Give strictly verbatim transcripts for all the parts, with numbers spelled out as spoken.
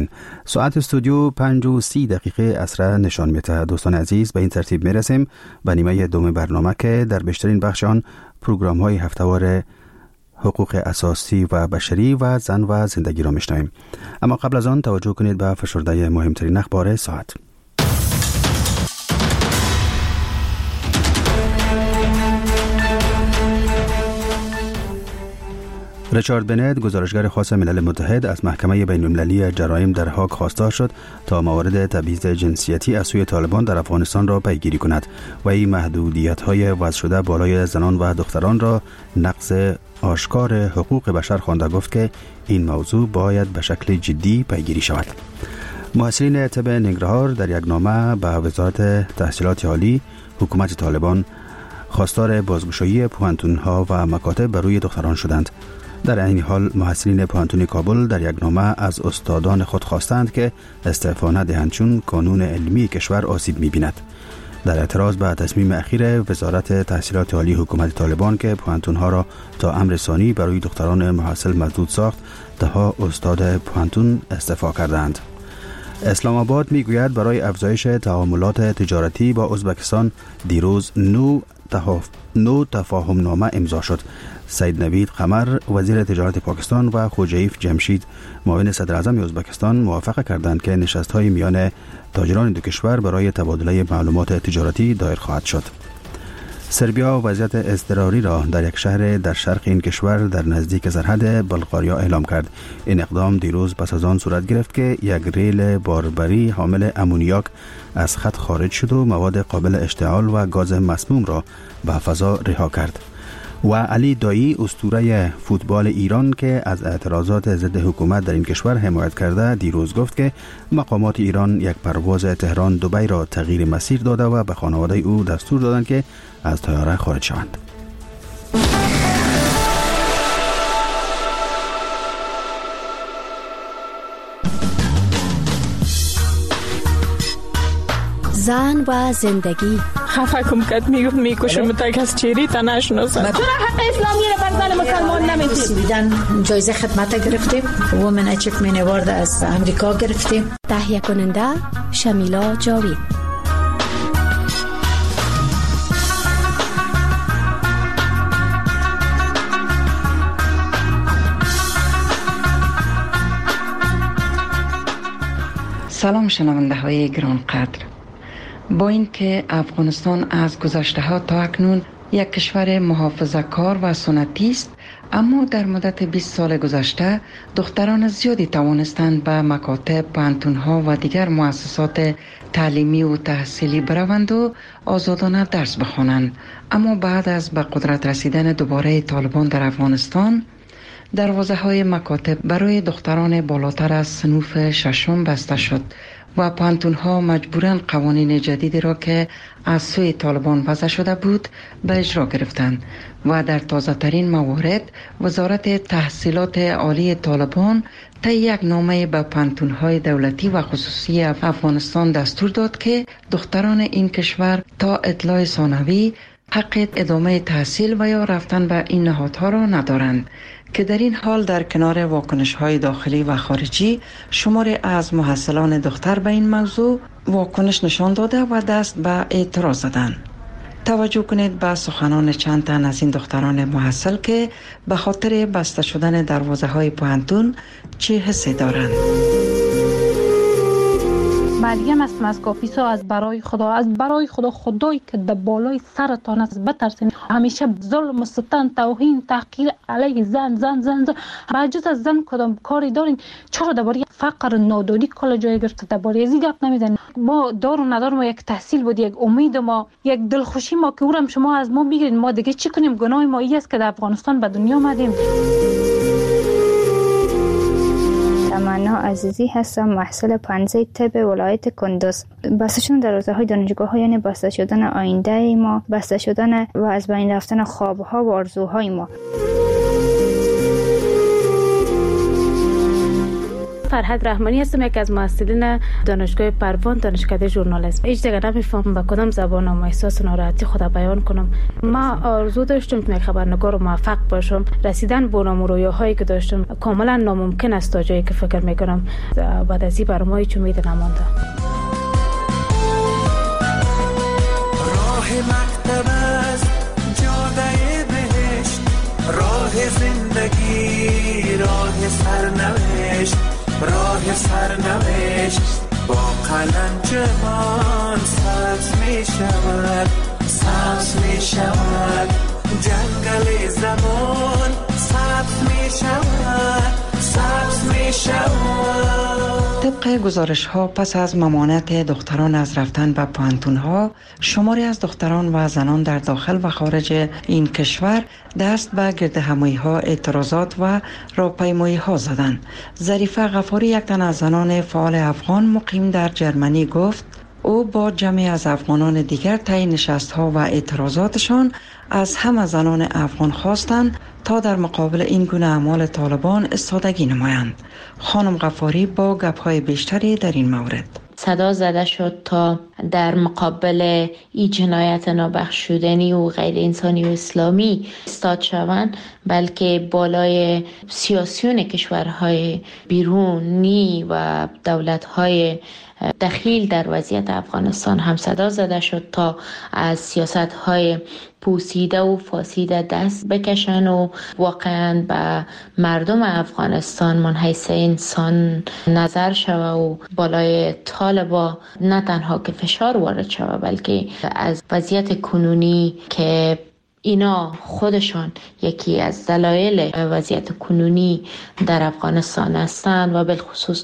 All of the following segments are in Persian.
میشنویم. ساعت استودیو پنج و سی دقیقه عصر نشان میده. دوستان عزیز، به این ترتیب میرسیم به نیمه دوم برنامه که در بیشترین بخش آن پروگرام های هفتهوار حقوق اساسی و بشری و زن و زندگی را میشنویم. اما قبل از آن توجه کنید به فشرده مهمترین اخبار ساعت. ریچارد بنت، گزارشگر خاص ملل متحد، از محکمه بین‌المللی جرایم در هاگ خواستار شد تا موارد تبعیض جنسیتی از سوی طالبان در افغانستان را پیگیری کند و این محدودیت‌های وضع شده بالای زنان و دختران را نقض آشکار حقوق بشر خوانده. گفت که این موضوع باید به شکل جدی پیگیری شود. محصلین طب ننگرهار در یک نامه به وزارت تحصیلات عالی حکومت طالبان خواستار بازگشایی پوهنتون‌ها و مکاتب بر روی دختران شدند. در این حال محصلین پوهنتون کابل در یک نامه از استادان خود خواستند که استعفا ندهند چون قانون علمی کشور آسیب می‌بیند. در اعتراض به تصمیم اخیر وزارت تحصیلات عالی حکومت طالبان که پوهنتون‌ها را تا امر ثانی برای دختران محصل مسدود ساخت، ده استاد پوهنتون استعفا کردند. اسلام آباد میگوید برای افزایش تعاملات تجارتی با ازبکستان دیروز نو تحف... نو تفاهم نامه امضا شد. سید نوید قمر، وزیر تجارت پاکستان، و خوجیف جمشید، معاون صدر اعظم ازبکستان، موافقه کردند که نشست‌های میان تاجران دو کشور برای تبادله معلومات تجارتی دایر خواهد شد. سربیا وضعیت اضطراری را در یک شهر در شرق این کشور در نزدیک سرحد بلغاریا اعلام کرد. این اقدام دیروز پس از آن صورت گرفت که یک ریل باربری حامل امونیاک از خط خارج شد و مواد قابل اشتعال و گاز مسموم را به فضا رها کرد. و علی دایی، اسطوره فوتبال ایران که از اعتراضات ضد حکومت در این کشور حمایت کرده، دیروز گفت که مقامات ایران یک پرواز تهران دبی را تغییر مسیر داده و به خانواده او دستور دادند که از طیاره خارج شوند. زن و زندگی. خفه کم کد میگفت میکشم تا از چیری تا نشناسم. چرا حق اسلامی رو بر زن مسلمان نمیدید؟ بیدن جایزه خدمت گرفتیم، وومن اچیومنت اوارد از امریکا گرفتیم. تهیه کننده شمیلا جاوید. سلام شنونده های گران قدر. با اینکه افغانستان از گذشته ها تا اکنون یک کشور محافظه‌کار و سنتی است، اما در مدت بیست سال گذشته دختران زیادی توانستند به مکاتب، پوهنتون‌ها و دیگر مؤسسات تعلیمی و تحصیلی بروند و آزادانه درس بخوانند. اما بعد از به قدرت رسیدن دوباره طالبان در افغانستان، دروازه های مکاتب برای دختران بالاتر از صنوف ششم بسته شد و پوهنتون ها مجبوراً قوانین جدیدی را که از سوی طالبان وضع شده بود به اجرا گرفتند و در تازه ترین موارد وزارت تحصیلات عالی طالبان طی یک نامه به پوهنتون های دولتی و خصوصی افغانستان دستور داد که دختران این کشور تا اطلاع ثانوی حق ادامه تحصیل و یا رفتن به این نهادها را ندارند، که در این حال در کنار واکنش‌های داخلی و خارجی شماری از محصلان دختر به این موضوع واکنش نشان داده و دست به اعتراض زدند. توجه کنید به سخنان چند تن از این دختران محصل که به خاطر بسته شدن دروازه‌های پوهنتون چه حسی دارند. مریم است مسکافیسا، از برای خدا از برای خدا خدایی که در بالای سرتان است بترسین. همیشه ظلم و ستم، توهین، تحقیر علیه زن زن زن زن بجز از زن کدام کاری دارین؟ چرا درباره فقر نادانی کلا جای گرفته؟ درباره ازی گپ نمیزنین؟ ما دار و ندار، ما یک تحصیل بود، یک امید ما، یک دلخوشی ما که اورم شما از ما بگیرین. ما دیگه چی کنیم؟ گناه ما این است که در افغانستان به دنیا آمدیم. تمنا عزیزی هستم، محصل پانزده طب ولایت کندوز. بسته شدن دروازه‌های دانشگاه ها یعنی بسته شدن آینده ما، بسته شدن و از بین رفتن خواب‌ها و آرزوهای ما. فرهاد رحمانی هستم، یک از مؤسسین دانشگاه پروان، دانشکده ژورنالیسم. هیچ دیگه نمیفهمم با کدام زبان و احساس ناراحتی خود بیان کنم. ما آرزو داشتم که یک خبرنگار موفق باشم. رسیدن به اون رویاهایی که داشتم کاملا ناممکن است تا جایی که فکر میکنم. بعد از این برام هیچ امید نمانده. راه مکتب است جاده بهشت، راه زندگی، راه سرنوشت، راه سرنوشت. با قلم جهان سبز می شود، سبز می شود. جنگل زمان سبز می شود، سبز می شود. طبق گزارش ها پس از ممانعت دختران از رفتن به پوهنتون ها، شماری از دختران و زنان در داخل و خارج این کشور دست به گردهمایی ها، اعتراضات و راهپیمایی ها زدند. ظریفه غفاری، یک تن از زنان فعال افغان مقیم در جرمنی، گفت او با جمعی از افغانان دیگر طی نشست‌ها و اعتراضاتشان از همه زنان افغان خواستند تا در مقابل این گونه اعمال طالبان استادگی نمایند. خانم غفاری با گپ‌های بیشتری در این مورد صدا زده شد تا در مقابل این جنایت نابخشودنی و غیر انسانی و اسلامی استاد شوند، بلکه بالای سیاسیون کشورهای بیرونی و دولت‌های دخیل در وضعیت افغانستان هم صدا زده شد تا از سیاست‌های پوسیده و فاسیده دست بکشن و واقعا به مردم افغانستان من حیث انسان نظر شوه و بالای طالبا نه تنها که فشار وارد شوه، بلکه از وضعیت کنونی که اینا خودشان یکی از دلایل وضعیت کنونی در افغانستان هستند و بالخصوص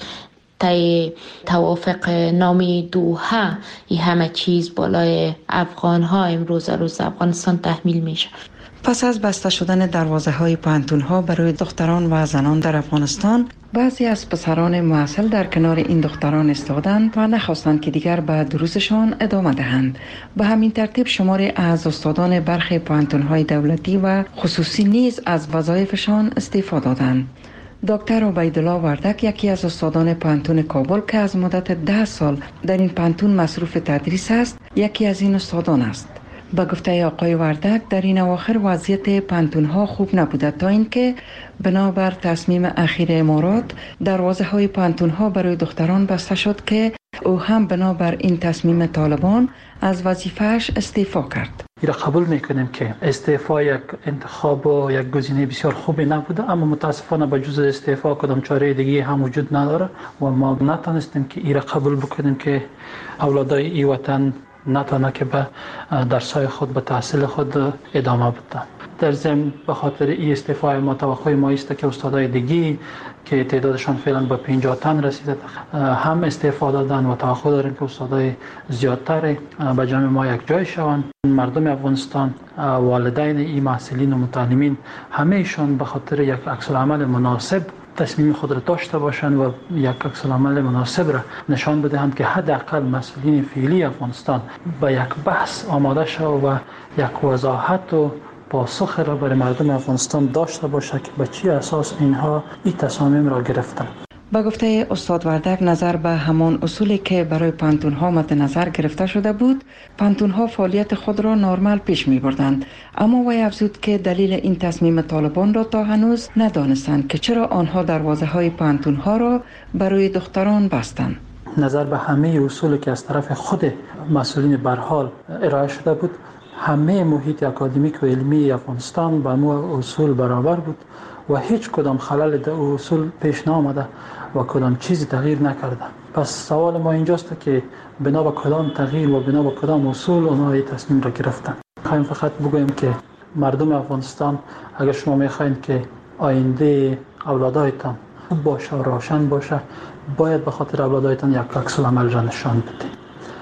طی توافق نامی دوحه این همه چیز بالای افغان ها امروز روز افغانستان تحمیل میشه. پس از بسته شدن دروازه های پوهنتون ها برای دختران و زنان در افغانستان، بعضی از پسران محصل در کنار این دختران ایستادند و نخواستند که دیگر به دروسشان ادامه دهند. به همین ترتیب شماری از استادان برخی پوهنتون های دولتی و خصوصی نیز از وظایفشان استعفا دادند. دکتر عبیدالله وردک، یکی از استادان پوهنتون کابل که از مدت ده سال در این پوهنتون مصروف تدریس است، یکی از این استادان است. با گفته آقای وردک، در این اواخر وضعیت پوهنتون ها خوب نبوده تا اینکه بنابر تصمیم اخیر امارات دروازه های پوهنتون ها برای دختران بسته شد که او هم بنابر این تصمیم طالبان از وظیفه‌اش استعفا کرد. را قبول میکنیم که استعفا یک انتخاب و یک گزینه بسیار خوبی نبوده، اما متاسفانه به جز استعفا کدام چاره دیگه هم وجود نداره و ما نتونستیم که این را قبول بکنیم که اولادای این وطن نتونه که به درسای خود به تحصیل خود ادامه بدن. در ضمن به خاطر این استعفای ما توقع ما است که استادای دیگه که تعدادشان فعلا به پنجاه تن رسیده هم استعفا دادن و توقع داریم که استادای زیادتر به جمع ما یک جای شوند. مردم افغانستان، والدین این محصلین و متعلمین، همه ایشان به خاطر یک عکس‌العمل مناسب تصمیم خود را داشته باشند و یک عکس‌العمل مناسب را نشان بدهند که حداقل مسئولین فعلی افغانستان به یک بحث آماده شود و یک وضاحت و پاسخ را برای مردم افغانستان داشته باشد که به چی اساس اینها این تصامیم را گرفتند. با گفته استاد وردک، نظر به همان اصولی که برای پوهنتون ها مد نظر گرفته شده بود، پوهنتون ها فعالیت خود را نرمال پیش می بردند. اما وی افزود که دلیل این تصمیم طالبان را تا هنوز ندانستند که چرا آنها دروازه های پوهنتون ها را برای دختران بستند. نظر به همه اصولی که از طرف خود مسئولین برحال ارائه شده بود، همه محیط اکادمیک و علمی افغانستان با مو اصول برابر بود و هیچ کدام خلل در اصول پیش نامده و کدام چیزی تغییر نکرده. پس سوال ما اینجاست که بنا به کدام تغییر و بنا به کدام اصول اونها این تصمیم را گرفتن. خواهیم فقط بگویم که مردم افغانستان، اگر شما میخواین که آینده اولادایتان خوب باشه و روشن باشه، باید به خاطر اولادایتان یک عکس العمل را نشان بدید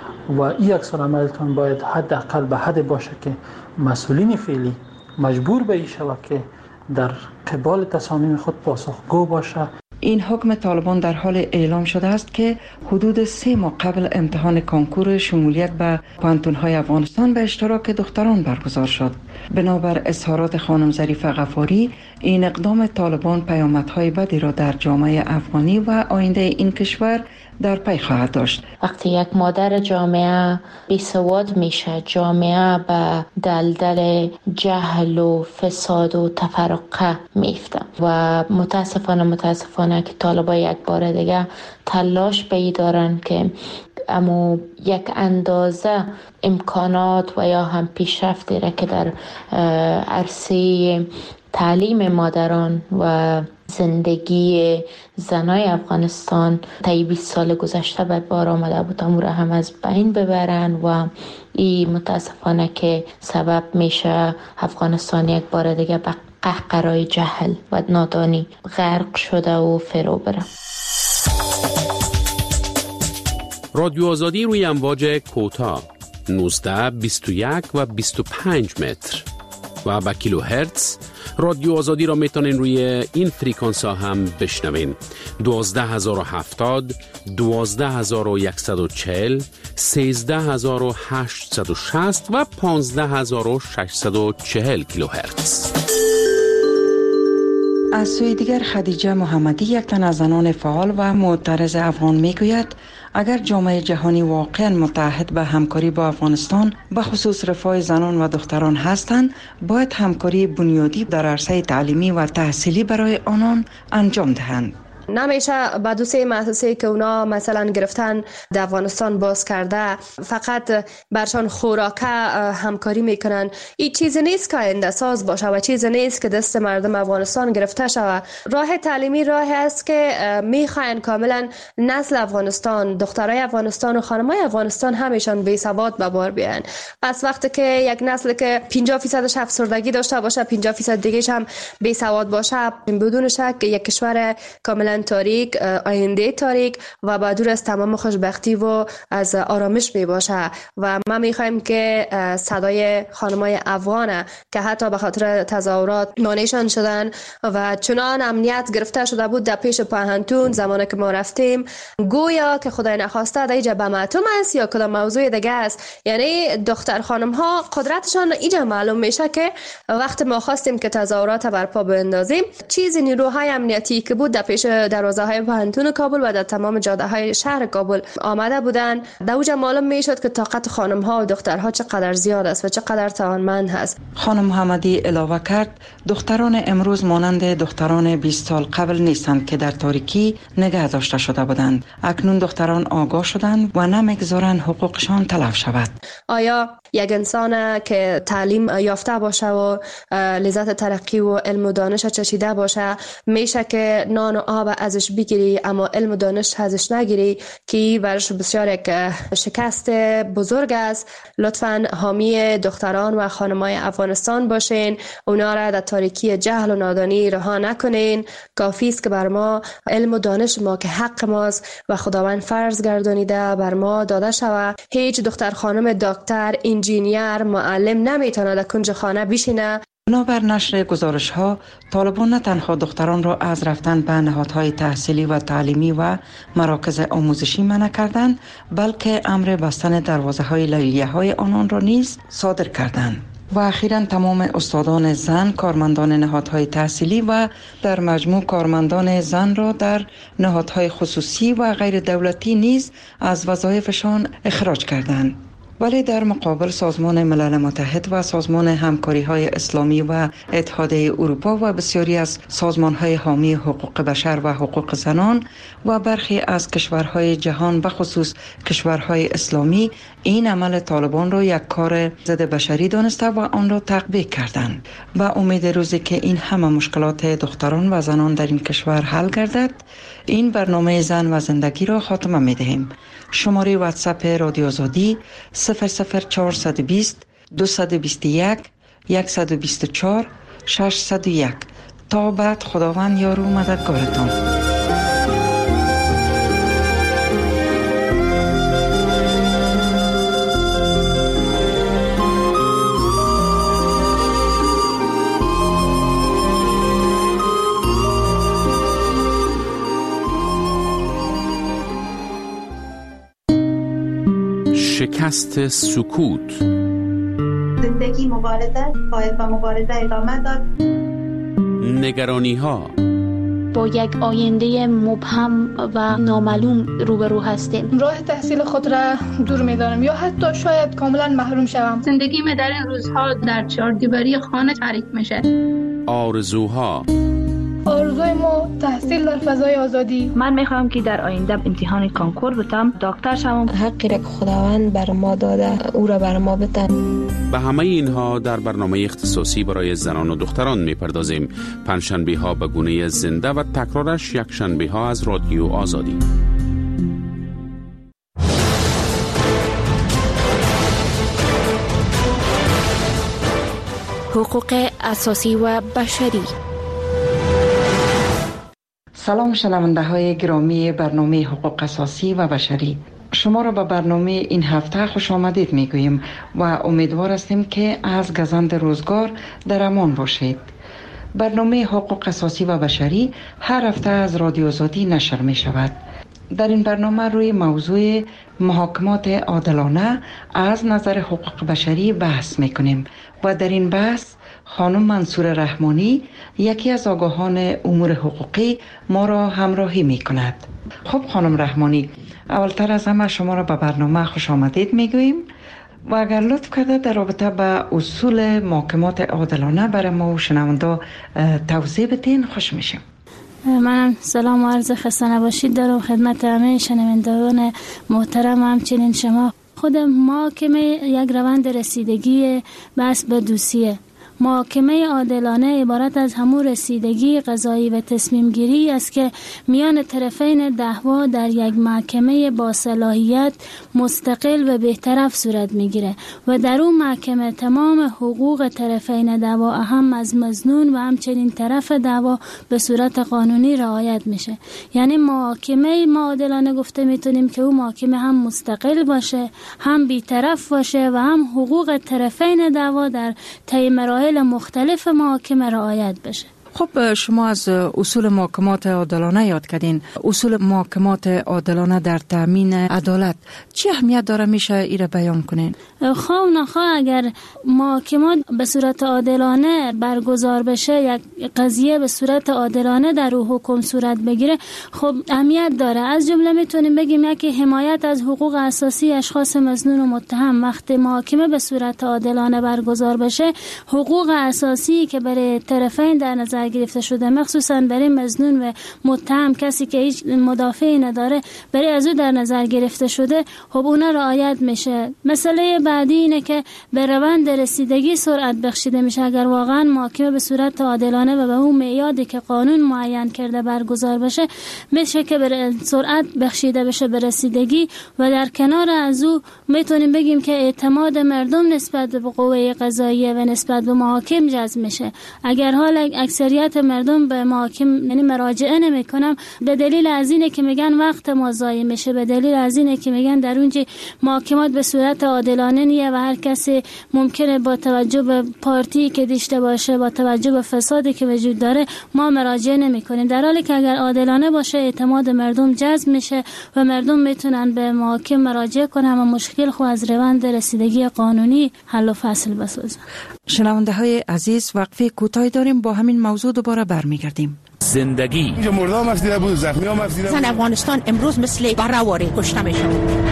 و این عکس العملتان باید حداقل به حد باشه که مسئولین فعلی مجبور به این شود که در قبال تصامیم خود پاسخگو باشه. این حکم طالبان در حال اعلام شده است که حدود سه ماه قبل امتحان کنکور شمولیت به پوهنتون‌های افغانستان به اشتراک دختران برگزار شد. بنابر اظهارات خانم ظریفه غفاری، این اقدام طالبان پیامدهای بدی را در جامعه افغانی و آینده این کشور در پی خواهد داشت. وقتی یک مادر جامعه بیسواد میشه، جامعه به دلدل جهل و فساد و تفرقه میفته و متاسفانه متاسفانه که طالبان یک بار دیگه تلاش بی دارن که اما یک اندازه امکانات و یا هم پیشرفتی را که در عرصه تعلیم مادران و زندگی زنای افغانستان طی بیست سال گذشته به بار آمده بود امور هم از بین ببرن و این متاسفانه که سبب میشه افغانستان یک بار دیگه به قهقرای جهل و نادانی غرق شده و فرو بره. رادیو آزادی روی امواج کوتاه نوزده، بیست و یک و بیست و پنج متر و با کیلو هرتز. رادیو آزادی را میتونین روی این فریکانس ها هم بشنوین: دوازده هزار و هفتاد، دوازده هزار و صد و چهل، سیزده هزار و هشتصد و شصت و پانزده هزار و ششصد و چهل کیلو هرتز. از سوی دیگر خدیجه محمدی، یک تن از زنان فعال و معترض افغان میگوید اگر جامعه جهانی واقعا متحد به همکاری با افغانستان به خصوص رفاه زنان و دختران هستند، باید همکاری بنیادی در عرصه تعلیمی و تحصیلی برای آنان انجام دهند. نمیشه با دو سه مؤسسه که اونا مثلا گرفتن در افغانستان باز کرده فقط برشان خوراکه همکاری میکنن. این چیزی نیست که آینده ساز باشه و چیزی نیست که دست مردم افغانستان گرفته شود. راه تعلیمی راهی است که میخواین کاملا نسل افغانستان، دخترای افغانستان و خانمای افغانستان همیشان بی سواد به بار بیان. پس وقتی که یک نسل که پنجاه درصدش افسردگی داشته باشه، پنجاه درصد دیگه‌ش هم بی سواد باشه، بدون شک یک کشور کاملا تاریک، آینده تاریک و با دور از تمام خوشبختی و از آرامش می باشه. و ما می خواهیم که صدای خانمای افغان که حتی به خاطر تظاهرات مانعشان شدن و چنان امنیت گرفته شده بود در پیش پاهنتون زمانی که ما رفتیم، گویا که خدای نخواسته در اینجا به معتوم است یا کدام موضوع دیگه است. یعنی دختر خانم ها قدرتشان اینجا معلوم میشه که وقت ما خواستیم که تظاهرات برپا بندازیم، چیزی نیروهای امنیتی که بود در پیش دروازه های پاهنتون کابل و در تمام جاده های شهر کابل آمده بودن، در اوجا معلوم می شد که طاقت خانم ها و دخترها چقدر زیاد است و چقدر توانمند هست. خانم محمدی علاوه کرد دختران امروز مانند دختران بیست سال قبل نیستند که در تاریکی نگه داشته شده بودند. اکنون دختران آگاه شدند و نمیگذارند حقوقشان تلف شود. آیا یک انسان که تعلیم یافته باشه و لذت ترقی و علم و دانش چشیده باشه میشه که نان و آب ازش بگیری اما علم و دانش ازش نگیری، که برش بسیار یک شکست بزرگ است. لطفاً حامی دختران و خانمای افغانستان باشین، اونا را در تاریکی جهل و نادانی رها نکنین. کافی است که بر ما علم و دانش ما که حق ماست و خداوند فرض گردانیده بر ما داده شود. هیچ دختر خانم دکتر، انجینیر، معلم نمیتونه در کنج خانه بشینه. بنابر نشر گزارش ها، طالبان نه تنها دختران را از رفتن به نهادهای تحصیلی و تعلیمی و مراکز آموزشی منع کردند، بلکه امر بستن دروازه های لیلیه های آنان را نیز صادر کردند. و اخیراً تمام استادان زن، کارمندان نهادهای تحصیلی و در مجموع کارمندان زن را در نهادهای خصوصی و غیر دولتی نیز از وظایفشان اخراج کردند. ولی در مقابل سازمان ملل متحد و سازمان همکاری های اسلامی و اتحادیه اروپا و بسیاری از سازمان های حامی حقوق بشر و حقوق زنان و برخی از کشورهای جهان بخصوص کشورهای اسلامی این عمل طالبان را یک کار ضد بشری دانسته و آن را تقبیح کردند. با امید روزی که این همه مشکلات دختران و زنان در این کشور حل گردد، این برنامه زن و زندگی را خاتمه می دهیم. شماره واتساپ رادیو آزادی صفر صفر چهارصد و بیست دویست و بیست و یک صد و بیست و چهار ششصد و یک. تا بعد خداوند یار و مددگارتان. شکست سکوت. زندگی مبارزه باید با مبارزه ادامه داد. نگرانی ها با یک آینده مبهم و نامعلوم روبرو هستیم. راه تحصیل خود را دور می‌دانم یا حتی شاید کاملا محروم شوم. زندگی من در این روزها در چهار دیواری خانه تعریف میشه. آرزوها آرزوی ما تحصیل در فضای آزادی. من میخوام که در آینده امتحان کانکور بتم، دکتر شوم. حقی را که خداوند بر ما داده او را بر ما بتن. به همه اینها در برنامه اختصاصی برای زنان و دختران میپردازیم. پنجشنبه ها به گونه زنده و تکرارش یک شنبه ها از رادیو آزادی. حقوق اساسی و بشری. سلام شنونده های گرامی برنامه حقوق اساسی و بشری، شما را به برنامه این هفته خوش آمدید می گوییم و امیدوار هستیم که از گزند روزگار در امان باشید. برنامه حقوق اساسی و بشری هر هفته از رادیو آزادی نشر می شود. در این برنامه روی موضوع محاکمات عادلانه از نظر حقوق بشری بحث می کنیم و در این بحث خانم منصور رحمانی، یکی از آگاهان امور حقوقی، ما را همراهی می کند. خب خانم رحمانی، اولتر از همه شما را به برنامه خوش آمدید می گوییم و اگر لطف کرده در رابطه به اصول محاکمات عادلانه برای ما و شنونده توضیح بدین خوش میشیم. منم سلام و عرض خسته نباشید دارم خدمت همه شنوندگان محترم. همچنین شما خود محاکمه یک روند رسیدگی بحث به دوسیه. محاکمه عادلانه عبارت از همون رسیدگی قضایی و تصمیم گیری است که میان طرفین دعوا در یک محکمه با صلاحیت مستقل و بی‌طرف صورت میگیره و در اون محکمه تمام حقوق طرفین دعوا اهم از مظنون و همچنین طرف دعوا به صورت قانونی رعایت میشه. یعنی محاکمه عادلانه گفته میتونیم که اون محاکمه هم مستقل باشه، هم بی‌طرف باشه و هم حقوق طرفین دعوا در طی مراحل مختلف محاکمه رعایت بشه. خب شما از اصول محاکمات عادلانه یاد کردین. اصول محاکمات عادلانه در تامین عدالت چه اهمیت داره میشه ایره بیان کنین؟ خواه و نخواه اگر محاکمات به صورت عادلانه برگزار بشه، یک قضیه به صورت عادلانه در او حکم صورت بگیره، خب اهمیت داره. از جمله میتونیم بگیم یکی حمایت از حقوق اساسی اشخاص مظنون و متهم. وقتی محاکمه به صورت عادلانه برگزار بشه، حقوق اساسی که برای طرفین در نظر گرفته شده، مخصوصا برای مظنون و متهم، کسی که هیچ مدافعی نداره، برای از او در نظر گرفته شده، خب اون رعایت میشه. مسئله بعدی اینه که به روند رسیدگی سرعت بخشیده میشه. اگر واقعا محاکمه به صورت عادلانه و به اون معیاری که قانون معین کرده برگزار بشه، میشه که به سرعت بخشیده بشه به رسیدگی و در کنار از او میتونیم بگیم که اعتماد مردم نسبت به قوه قضاییه و نسبت به محاکم جذب میشه. اگر حال اکثریت مردم به محاکم یعنی مراجعه نمیکنم، به دلیل از اینه که میگن وقت ما ضایع میشه، به دلیل از اینه که میگن در اونجا محاکمات به صورت عادلانه نیه و هر کسی ممکنه با توجه به پارتی که داشته باشه، با توجه به فسادی که وجود داره، ما مراجعه نمیکنیم. در حالی که اگر عادلانه باشه، اعتماد مردم جذب میشه و مردم میتونن به محاکم مراجعه کنن و مشکل خو از روند رسیدگی قانونی حل و فصل بسازن. شنونده های عزیز، وقفه کوتاهی داریم، با همین موضوع دوباره برمیگردیم. زندگی اینجا مردم افزیده بود، زخمی هم افزیده بود. زن افغانستان امروز مثل برآوری کشته میشن.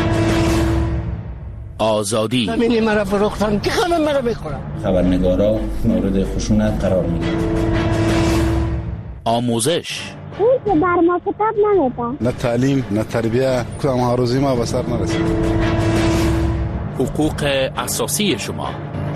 آزادی زمینی مرا فروختن که همه مرا بخورن. خبرنگارا مورد خشونت قرار میگیرن. آموزش اون که بر ما کتاب نمیدن. نه تعلیم نه تربیه، کدام هاروزی ما به سر نرسید. حقوق اساسی شما.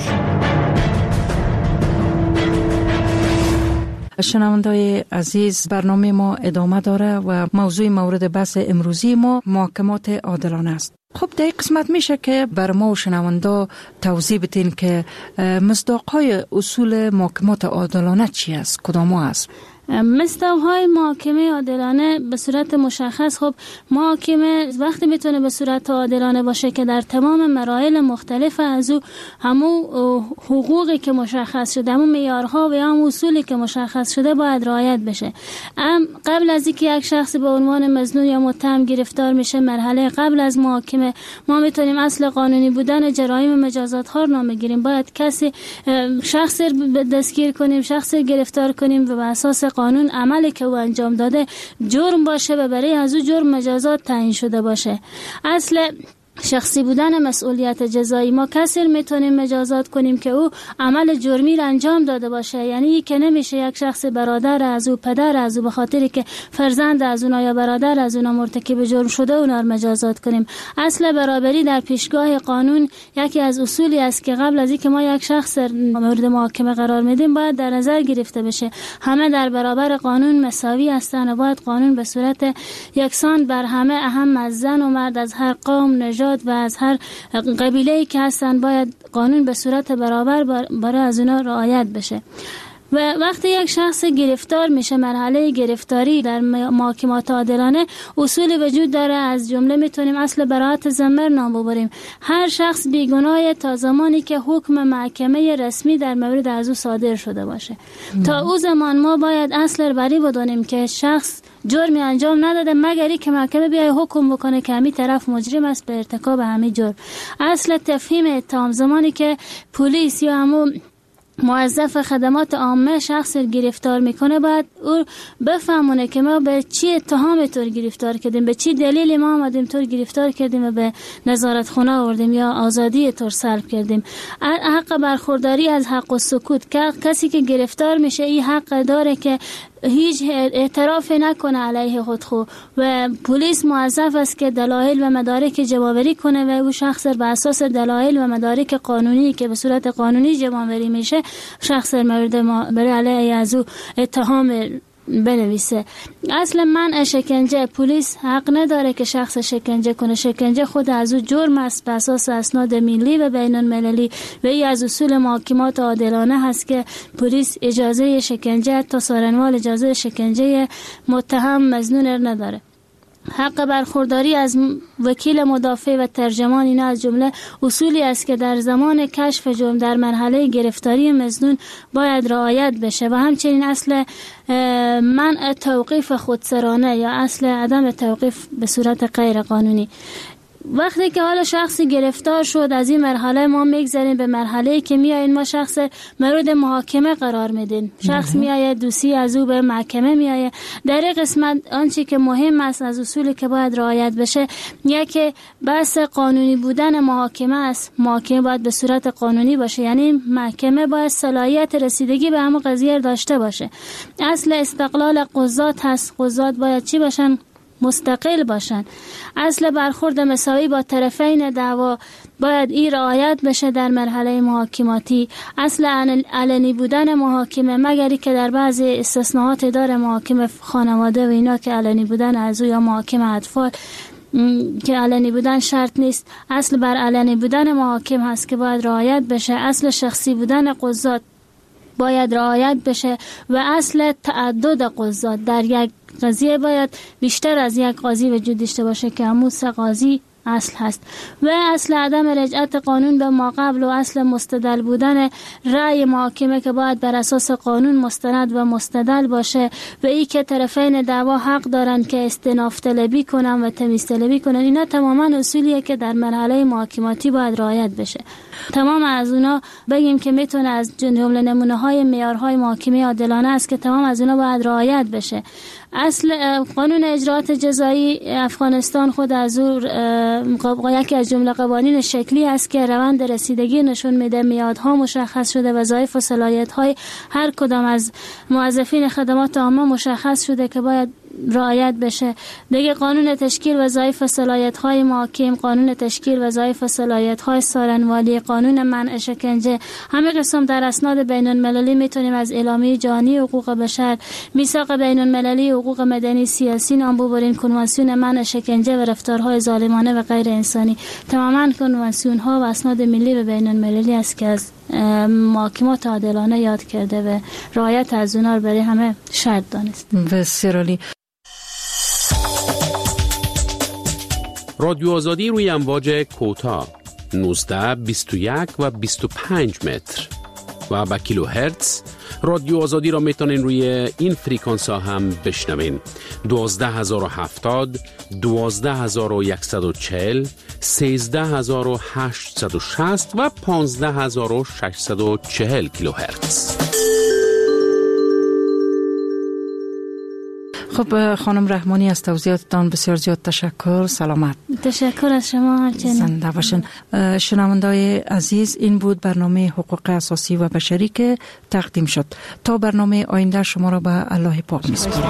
شنونده‌های عزیز، برنامه ما ادامه داره و موضوع مورد بحث امروزی ما محاکمات عادلانه است. خب در این قسمت میشه که بر ما و شنونده توضیح بدین که مصداق‌های اصول محاکمات عادلانه چی است، کدام است؟ مصداق‌های محاکمه عادلانه به صورت مشخص، خب محاکمه وقتی میتونه به صورت عادلانه باشه که در تمام مراحل مختلف از او همون حقوقی که مشخص شده، همون معیارها و هم اصولی که مشخص شده باید رعایت بشه. ام قبل از اینکه یک شخص به عنوان مظنون یا متهم گرفتار میشه، مرحله قبل از محاکمه ما میتونیم اصل قانونی بودن جرایم مجازات ها رو نام بگیریم. باید کسی شخص دستگیر کنیم، شخص گرفتار کنیم و به اساس قانون عملی که او انجام داده جرم باشه و برای از او جرم مجازات تعیین شده باشه. اصل شخصی بودن مسئولیت جزایی، ما کسی میتونیم مجازات کنیم که او عمل جرمی را انجام داده باشه. یعنی که نمیشه یک شخص برادر از او، پدر از او، به خاطری که فرزند از اونها یا برادر از اونها مرتکب جرم شده اونها را مجازات کنیم. اصل برابری در پیشگاه قانون یکی از اصولی است که قبل از اینکه ما یک شخص مورد محاکمه قرار میدیم باید در نظر گرفته بشه. همه در برابر قانون مساوی هستند و باید قانون به صورت یکسان بر همه، اهم از زن و مرد، از هر قوم، نژاد و از هر قبیله‌ای که هستن، باید قانون به صورت برابر برای از اونا رعایت بشه. و وقتی یک شخص گرفتار میشه، مرحله گرفتاری در محاکمات عادلانه اصولی وجود داره. از جمله میتونیم اصل براءت ذمه نام ببریم. هر شخص بیگناه تا زمانی که حکم محکمه رسمی در مورد از او صادر شده باشه. ام. تا او زمان ما باید اصل بری بدونیم که شخص جرمی انجام نداده مگر اینکه محکمه بیای حکم بکنه که همین طرف مجرم است به ارتکاب همین جرم. اصل تفهیم اتهام، زمانی که پلیس یا همون موظف خدمات عامه شخص گرفتار میکنه باید او بفهمونه که ما به چی اتهام طور گرفتار کردیم، به چی دلیل ما آمدیم طور گرفتار کردیم و به نظارت خانه آوردیم یا آزادی طور سلب کردیم. حق برخورداری از حق و سکوت، که کسی که گرفتار میشه این حق داره که هیچ اعتراف نکنه علیه خود خو و پلیس موظف است که دلایل و مدارک جمع‌آوری کنه و او شخص به اساس دلایل و مدارک قانونی که به صورت قانونی جمع‌آوری میشه شخص مورد ما برای علیه از او اتهام بنویسه. اصل منع شکنجه، پلیس حق نداره که شخص شکنجه کنه. شکنجه خود از او جرم است به اساس اسناد ملی و بین المللی و این از اصول محاکمات عادلانه هست که پلیس اجازه شکنجه تا سارنوال اجازه شکنجه متهم مظنون نداره. حق برخورداری از وکیل مدافع و ترجمان، اینا از جمله اصولی است که در زمان کشف جرم در مرحله گرفتاری مظنون باید رعایت بشه و همچنین اصل منع توقیف خودسرانه یا اصل عدم توقیف به صورت غیر قانونی. وقتی که حالا شخصی گرفتار شد، از این مرحله ما میگذاریم به مرحله که میاییم ما شخص مورد محاکمه قرار میدیم. شخص میایه دوسی از او به محکمه میایه. در این قسمت آنچه که مهم است از اصولی که باید رعایت بشه یکی بحث قانونی بودن محاکمه است. محاکمه باید به صورت قانونی باشه، یعنی محکمه باید صلاحیت رسیدگی به همون قضیه داشته باشه. اصل استقلال قضات هست. قضات باید چی باشن؟ مستقل باشن. اصل برخورد مساوی با طرفین دعوا باید این رعایت بشه در مرحله محاکماتی. اصل علنی بودن محاکمه، مگری که در بعضی استثناءات داره محاکمه خانواده و اینا که علنی بودن از او، یا محاکمه اطفال که علنی بودن شرط نیست. اصل بر علنی بودن محاکم هست که باید رعایت بشه. اصل شخصی بودن قضات باید رعایت بشه و اصل تعدد قضات، در یک قضیه باید بیشتر از یک قاضی وجود داشته باشه که همون سه قاضی اصل هست. و اصل عدم رجعت قانون به ما قبل و اصل مستدل بودن رأی محاکمه که باید بر اساس قانون مستند و مستدل باشه و ای که طرفین دعوا حق دارن که استئناف طلبی کنن و تمیز طلبی کنن. اینا تماما اصولیه که در مرحله محاکماتی باید رعایت بشه. تمام از اونا بگیم که میتونه از جمله نمونه های معیارهای محاکمه عادلانه است که تمام از اونا باید رعایت بشه. اصل قانون اجراءات جزایی افغانستان خود از او یکی از جمله قوانین شکلی است که روند رسیدگی نشون میده، میادها مشخص شده، وظایف و صلاحیت‌های هر کدام از موظفین خدمات عامه مشخص شده که باید رعایت بشه. دیگه قانون تشکیل وظایف و صلاحیت‌های محاکم، قانون تشکیل وظایف و صلاحیت‌های سارنوالی، قانون منع شکنجه، همه قسم در اسناد بین المللی میتونیم از اعلامیه جهانی حقوق بشر، میثاق بین المللی حقوق مدنی سیاسی نام ببریم، کنوانسیون منع شکنجه و رفتارهای ظالمانه و غیر انسانی. تماما کنوانسیون ها و اسناد ملی و بین المللی است که از محاکمات عادلانه یاد کرده و رعایت از اونا رو برای همه شرط دانست. بسیار عالی. رادیو آزادی روی امواج کوتاه نوزده بیست و یک و بیست و پنج متر و با کیلو هرتز. رادیو آزادی را میتونین روی این فریکانس ها هم بشنوین: دوازده هزار و هفتاد، دوازده هزار و صد و چهل، سیزده هزار و هشتصد و شصت و پانزده هزار و ششصد و چهل کیلو هرتز. خب خانم رحمانی، از توضیحاتتان بسیار زیاد تشکر. سلامت. تشکر از شما. همچنین زنده باشین. شنونده‌های عزیز، این بود برنامه حقوق اساسی و بشری که تقدیم شد. تا برنامه آینده شما را به الله پاک می‌سپارم.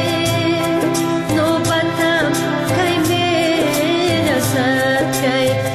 Okay.